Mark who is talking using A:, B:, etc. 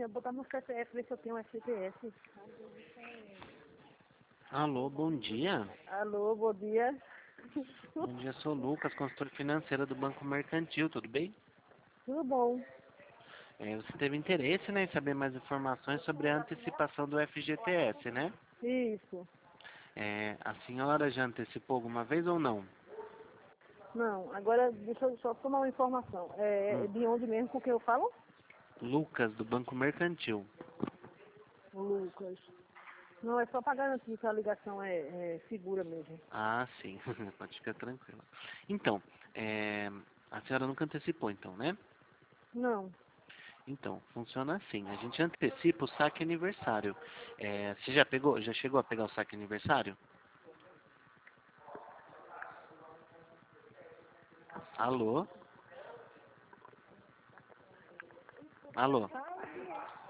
A: botar no CPF, ver se eu tenho um FGTS.
B: Alô, bom dia.
A: Alô, bom dia.
B: Bom dia, sou o Lucas, consultor financeiro do Banco Mercantil, tudo bem?
A: Tudo bom?
B: Você teve interesse, né, em saber mais informações sobre a antecipação do FGTS, né?
A: Isso.
B: A senhora já antecipou alguma vez ou não?
A: Não, agora deixa eu só tomar uma informação. De onde mesmo com quem eu falo?
B: Lucas, do Banco Mercantil.
A: Lucas. Não, é só pra garantir que a ligação é segura mesmo.
B: Ah, sim, pode ficar tranquila. Então, a senhora nunca antecipou, então, né?
A: Não.
B: Então, funciona assim, a gente antecipa o saque aniversário. Você já chegou a pegar o saque aniversário? Alô? Alô?